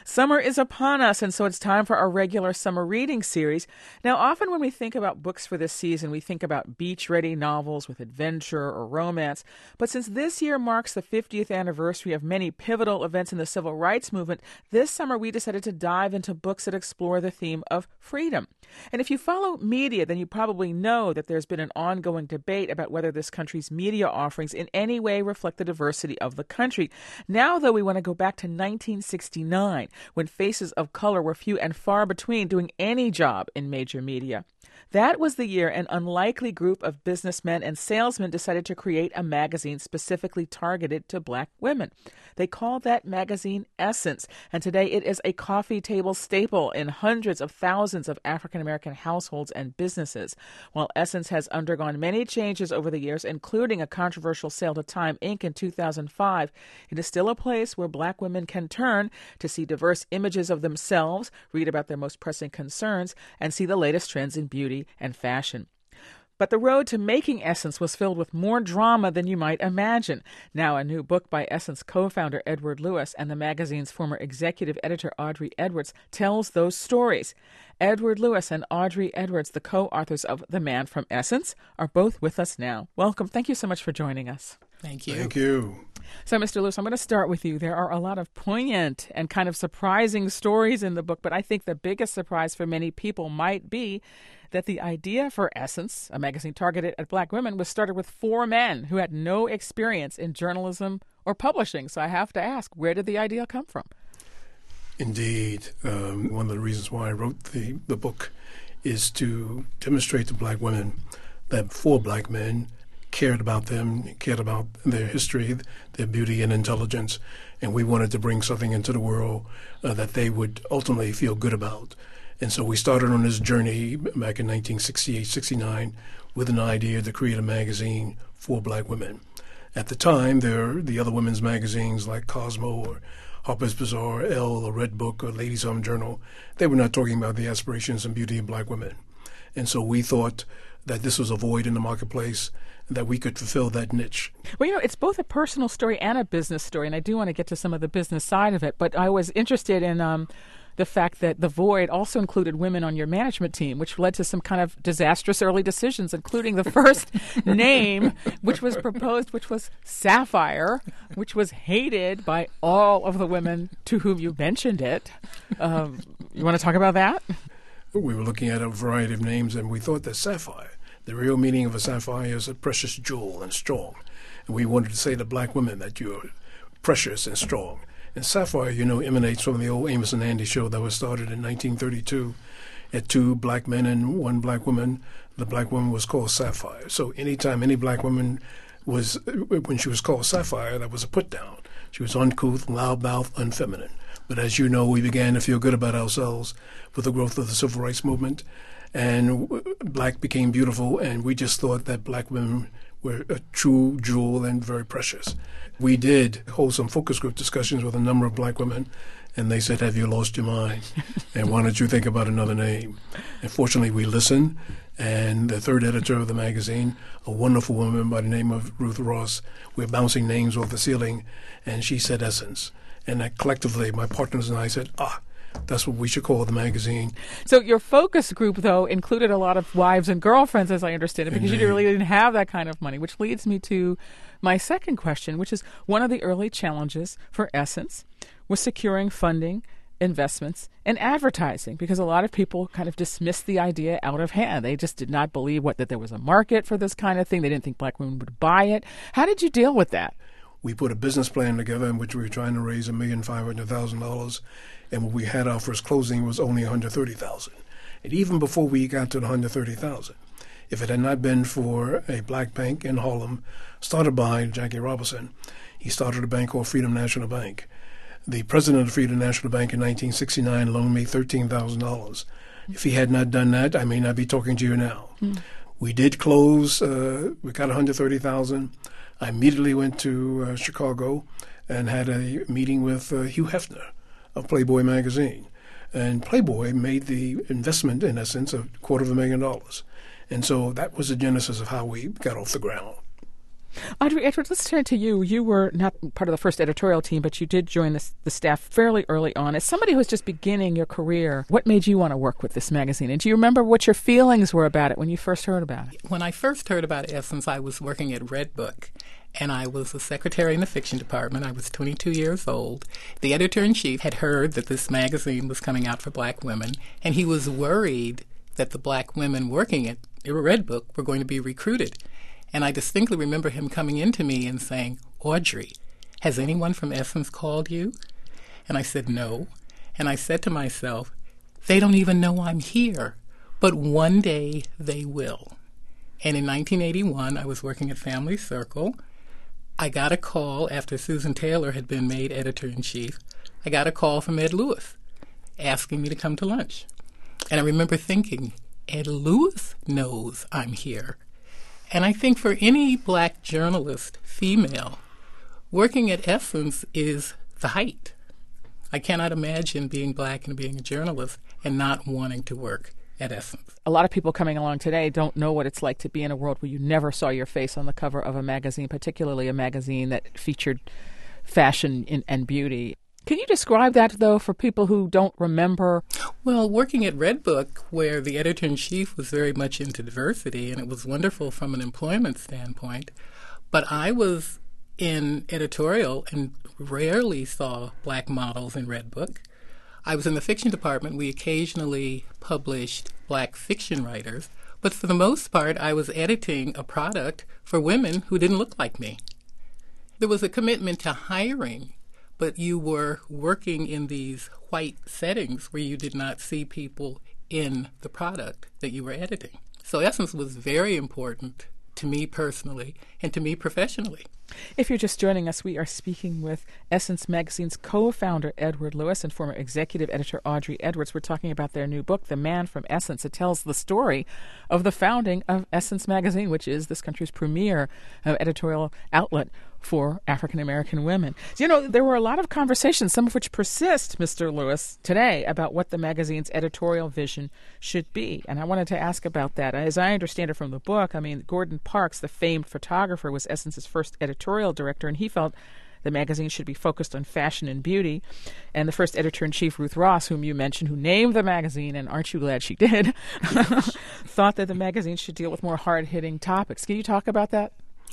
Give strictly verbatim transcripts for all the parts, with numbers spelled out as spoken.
Summer is upon us, and so it's time for our regular summer reading series. Now, often when we think about books for this season, we think about beach-ready novels with adventure or romance. But since this year marks the fiftieth anniversary of many pivotal events in the civil rights movement, this summer we decided to dive into books that explore the theme of freedom. And if you follow media, then you probably know that there's been an ongoing debate about whether this country's media offerings in any way reflect the diversity of the country. Now, though, we want to go back to nineteen sixty-nine, when faces of color were few and far between doing any job in major media. That was the year an unlikely group of businessmen and salesmen decided to create a magazine specifically targeted to black women. They called that magazine Essence, and today it is a coffee table staple in hundreds of thousands of African-American households and businesses. While Essence has undergone many changes over the years, including a controversial sale to Time Incorporated in two thousand five, it is still a place where black women can turn to see diverse images of themselves, read about their most pressing concerns, and see the latest trends in beauty and fashion. But the road to making Essence was filled with more drama than you might imagine. Now, a new book by Essence co-founder Edward Lewis and the magazine's former executive editor Audrey Edwards tells those stories. Edward Lewis and Audrey Edwards, the co-authors of The Man from Essence, are both with us now. Welcome. Thank you so much for joining us. Thank you. Thank you. So, Mister Lewis, I'm going to start with you. There are a lot of poignant and kind of surprising stories in the book, but I think the biggest surprise for many people might be that the idea for Essence, a magazine targeted at black women, was started with four men who had no experience in journalism or publishing. So I have to ask, where did the idea come from? Indeed. Um, one of the reasons why I wrote the, the book is to demonstrate to black women that four black men cared about them, cared about their history, their beauty and intelligence, and we wanted to bring something into the world uh, that they would ultimately feel good about. And so we started on this journey back in nineteen sixty-eight sixty-nine with an idea to create a magazine for black women. At the time, there were the other women's magazines like Cosmo or Harper's Bazaar, Elle, or Red Book, or Ladies' Home Journal. They were not talking about the aspirations and beauty of black women. And so we thought that this was a void in the marketplace, that we could fulfill that niche. Well, you know, it's both a personal story and a business story, and I do want to get to some of the business side of it, but I was interested in um, the fact that the void also included women on your management team, which led to some kind of disastrous early decisions, including the first name, which was proposed, which was Sapphire, which was hated by all of the women to whom you mentioned it. Um, you want to talk about that? We were looking at a variety of names, and we thought that sapphire, the real meaning of a sapphire is a precious jewel and strong. And we wanted to say to black women that you're precious and strong. And sapphire, you know, emanates from the old Amos and Andy show that was started in nineteen thirty-two. At two black men and one black woman, the black woman was called Sapphire. So anytime any black woman was, when she was called Sapphire, that was a put down. She was uncouth, loudmouth, unfeminine. But as you know, we began to feel good about ourselves with the growth of the civil rights movement, and black became beautiful, and we just thought that black women were a true jewel and very precious. We did hold some focus group discussions with a number of black women, and they said, have you lost your mind? And why don't you think about another name? And fortunately, we listened, and the third editor of the magazine, a wonderful woman by the name of Ruth Ross, we're bouncing names off the ceiling, and she said Essence. And that collectively, my partners and I said, ah, that's what we should call the magazine. So your focus group, though, included a lot of wives and girlfriends, as I understand it, because Indeed. You really didn't have that kind of money, which leads me to my second question, which is one of the early challenges for Essence was securing funding, investments, and advertising, because a lot of people kind of dismissed the idea out of hand. They just did not believe what that there was a market for this kind of thing. They didn't think black women would buy it. How did you deal with that? We put a business plan together in which we were trying to raise a million five hundred thousand dollars, and when we had our first closing, it was only one hundred thirty thousand dollars. And even before we got to the one hundred thirty thousand dollars, if it had not been for a black bank in Harlem, started by Jackie Robinson, he started a bank called Freedom National Bank. The president of Freedom National Bank in nineteen sixty-nine loaned me thirteen thousand dollars. If he had not done that, I may not be talking to you now. Mm. We did close. Uh, we got one hundred thirty thousand dollars. I immediately went to uh, Chicago and had a meeting with uh, Hugh Hefner of Playboy magazine. And Playboy made the investment, in essence, of a quarter of a million dollars. And so that was the genesis of how we got off the ground. Audrey Edwards, let's turn to you. You were not part of the first editorial team, but you did join the, the staff fairly early on. As somebody who was just beginning your career, what made you want to work with this magazine? And do you remember what your feelings were about it when you first heard about it? When I first heard about Essence, I was working at Redbook, and I was a secretary in the fiction department. I was twenty-two years old. The editor-in-chief had heard that this magazine was coming out for black women, and he was worried that the black women working at Redbook were going to be recruited. And I distinctly remember him coming into me and saying, "Audrey, has anyone from Essence called you?" And I said, "No." And I said to myself, they don't even know I'm here, but one day they will. And in nineteen eighty-one, I was working at Family Circle. I got a call after Susan Taylor had been made editor-in-chief. I got a call from Ed Lewis asking me to come to lunch. And I remember thinking, Ed Lewis knows I'm here. And I think for any black journalist, female, working at Essence is the height. I cannot imagine being black and being a journalist and not wanting to work at Essence. A lot of people coming along today don't know what it's like to be in a world where you never saw your face on the cover of a magazine, particularly a magazine that featured fashion and, and beauty. Can you describe that, though, for people who don't remember? Well, working at Redbook, where the editor-in-chief was very much into diversity, and it was wonderful from an employment standpoint, but I was in editorial and rarely saw black models in Redbook. I was in the fiction department. We occasionally published black fiction writers, but for the most part, I was editing a product for women who didn't look like me. There was a commitment to hiring, but you were working in these white settings where you did not see people in the product that you were editing. So Essence was very important to me personally and to me professionally. If you're just joining us, we are speaking with Essence Magazine's co-founder, Edward Lewis, and former executive editor, Audrey Edwards. We're talking about their new book, The Man from Essence. It tells the story of the founding of Essence Magazine, which is this country's premier uh, editorial outlet for African-American women. You know, there were a lot of conversations, some of which persist, Mister Lewis, today about what the magazine's editorial vision should be. And I wanted to ask about that. As I understand it from the book, I mean, Gordon Parks, the famed photographer, was Essence's first editorial director, and he felt the magazine should be focused on fashion and beauty. And the first editor-in-chief, Ruth Ross, whom you mentioned, who named the magazine, and aren't you glad she did, thought that the magazine should deal with more hard-hitting topics. Can you talk about that?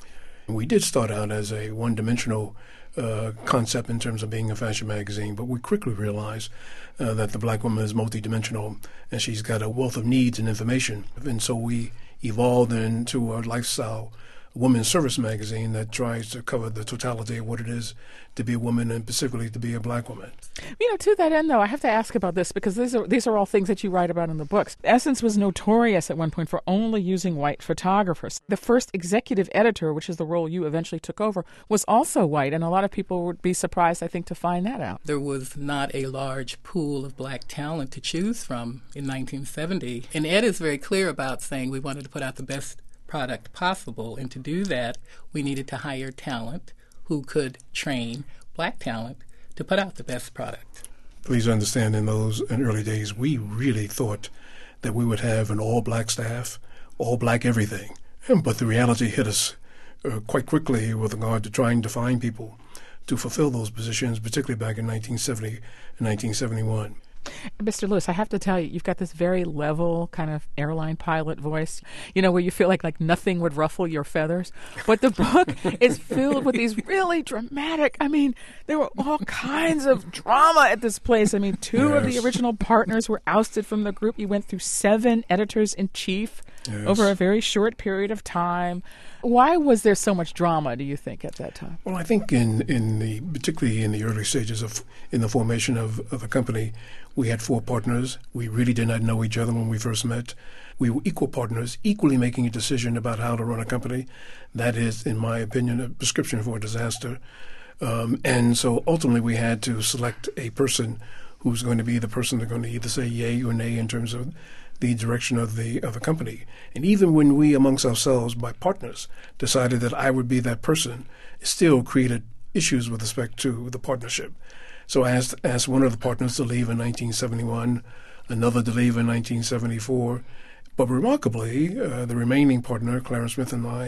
We did start out as a one-dimensional uh, concept in terms of being a fashion magazine, but we quickly realized uh, that the black woman is multidimensional and she's got a wealth of needs and information. And so we evolved into a lifestyle women's service magazine that tries to cover the totality of what it is to be a woman and specifically to be a black woman. You know, to that end, though, I have to ask about this because these are these are all things that you write about in the books. Essence was notorious at one point for only using white photographers. The first executive editor, which is the role you eventually took over, was also white, and a lot of people would be surprised, I think, to find that out. There was not a large pool of black talent to choose from in nineteen seventy, and Ed is very clear about saying we wanted to put out the best product possible, and to do that, we needed to hire talent who could train black talent to put out the best product. Please understand, in those in early days, we really thought that we would have an all-black staff, all-black everything. But the reality hit us uh, quite quickly with regard to trying to find people to fulfill those positions, particularly back in nineteen seventy and nineteen seventy-one. Mister Lewis, I have to tell you, you've got this very level kind of airline pilot voice, you know, where you feel like like nothing would ruffle your feathers. But the book is filled with these really dramatic, I mean, there were all kinds of drama at this place. I mean, two yes. of the original partners were ousted from the group. You went through seven editors-in-chief yes. over a very short period of time. Why was there so much drama, do you think, at that time? Well, I think in, in the particularly in the early stages of in the formation of, of the company, we had four partners. We really did not know each other when we first met. We were equal partners, equally making a decision about how to run a company. That is, in my opinion, a prescription for a disaster. Um, and so ultimately we had to select a person who's going to be the person that's going to either say yay or nay in terms of the direction of the of the company. And even when we amongst ourselves, by partners, decided that I would be that person, it still created issues with respect to the partnership. So I asked, asked one of the partners to leave in nineteen seventy-one, another to leave in nineteen seventy-four. But remarkably, uh, the remaining partner, Clarence Smith, and I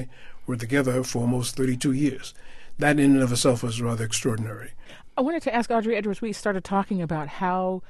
were together for almost thirty-two years. That in and of itself was rather extraordinary. I wanted to ask Audrey Edwards, we started talking about how,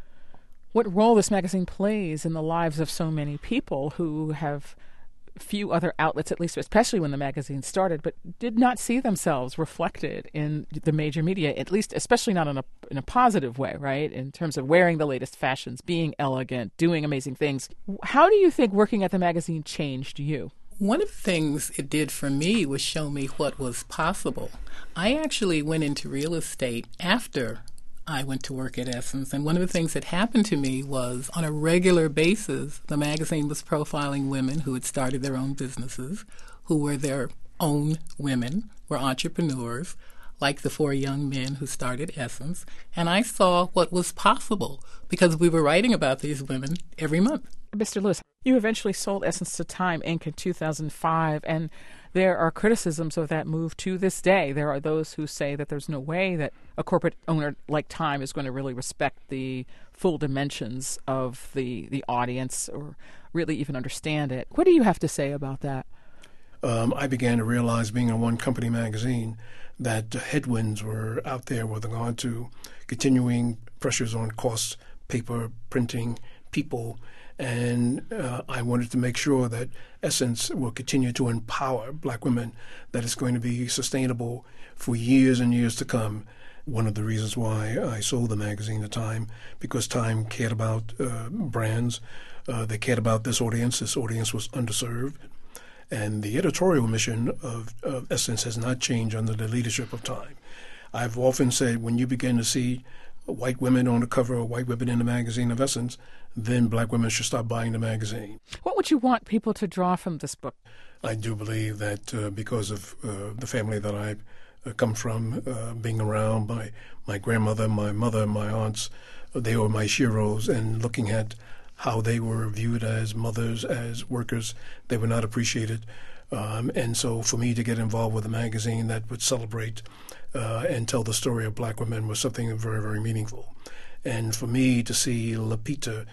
what role this magazine plays in the lives of so many people who have few other outlets, at least especially when the magazine started, but did not see themselves reflected in the major media, at least especially not in a in a positive way, right? In terms of wearing the latest fashions, being elegant, doing amazing things. How do you think working at the magazine changed you? One of the things it did for me was show me what was possible. I actually went into real estate after I went to work at Essence, and one of the things that happened to me was on a regular basis, the magazine was profiling women who had started their own businesses, who were their own women, were entrepreneurs, like the four young men who started Essence, and I saw what was possible because we were writing about these women every month. Mister Lewis, you eventually sold Essence to Time Incorporated in two thousand five, and there are criticisms of that move to this day. There are those who say that there's no way that a corporate owner like Time is going to really respect the full dimensions of the, the audience or really even understand it. What do you have to say about that? Um, I began to realize, being a one-company magazine, that headwinds were out there with regard to continuing pressures on costs, paper, printing, people, and uh, I wanted to make sure that Essence will continue to empower black women, that it's going to be sustainable for years and years to come. One of the reasons why I sold the magazine to Time, because Time cared about uh, brands. Uh, they cared about this audience. This audience was underserved. And the editorial mission of, of Essence has not changed under the leadership of Time. I've often said, when you begin to see white women on the cover or white women in the magazine of Essence, then black women should stop buying the magazine. What would you want people to draw from this book? I do believe that uh, because of uh, the family that I've uh, come from, uh, being around my, my grandmother, my mother, my aunts, uh, they were my heroes, and looking at how they were viewed as mothers, as workers, they were not appreciated. Um, and so for me to get involved with a magazine that would celebrate uh, and tell the story of black women was something very, very meaningful. And for me to see Lupita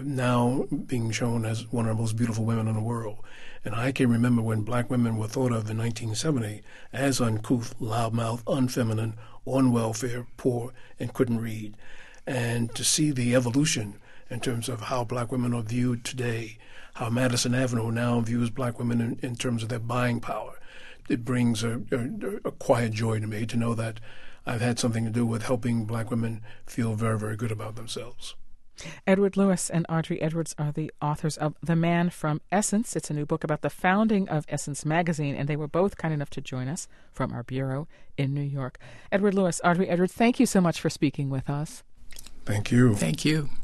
now being shown as one of the most beautiful women in the world. And I can remember when black women were thought of in nineteen seventy as uncouth, loudmouth, unfeminine, on welfare, poor, and couldn't read. And to see the evolution in terms of how black women are viewed today, how Madison Avenue now views black women in, in terms of their buying power, it brings a, a, a quiet joy to me to know that I've had something to do with helping black women feel very, very good about themselves. Edward Lewis and Audrey Edwards are the authors of The Man from Essence. It's a new book about the founding of Essence magazine, and they were both kind enough to join us from our bureau in New York. Edward Lewis, Audrey Edwards, thank you so much for speaking with us. Thank you. Thank you.